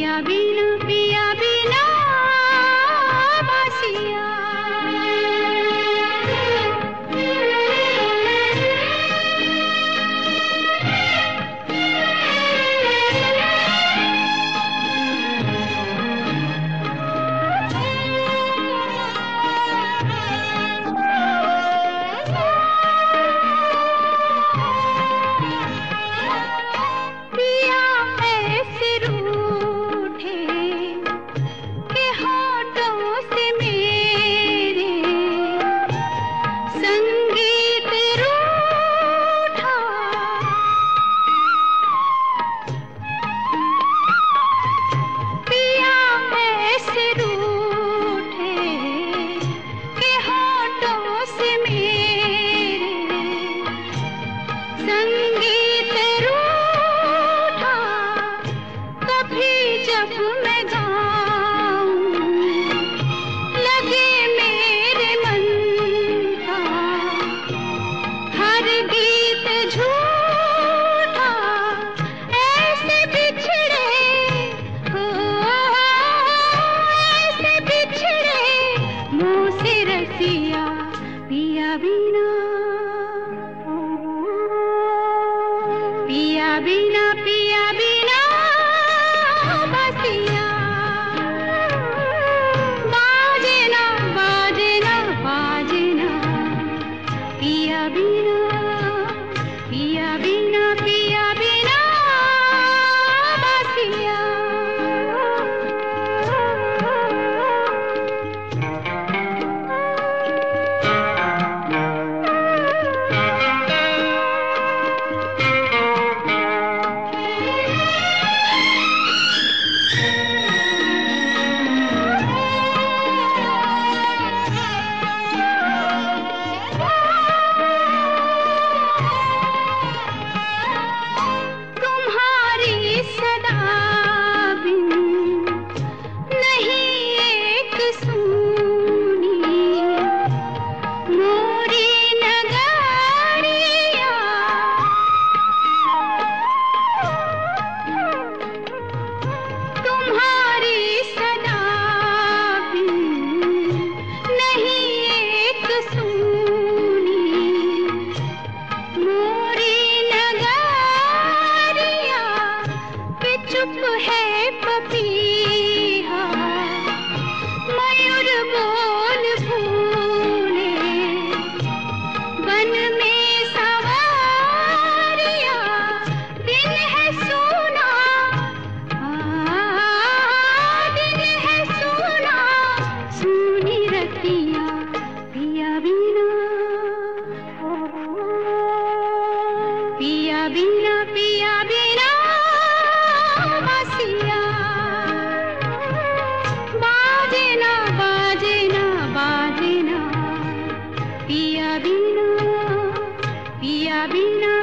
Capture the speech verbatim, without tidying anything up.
पिया बिना पिया बिना बासिया। पिया बिना पिया बिना पिया बिना बासिया। बाजे ना बाजे ना बाजे ना पिया बिना पिया बिना पिया बिना बासिया। चुप है पपीहा मयूर बोल भूले वन में सवारिया। दिन है सोना दिन है सोना सुनी रतिया पिया बिना पिया बिना पिया बिना बासिया। बाजे ना बाजे ना बाजे ना पिया बिना पिया बिना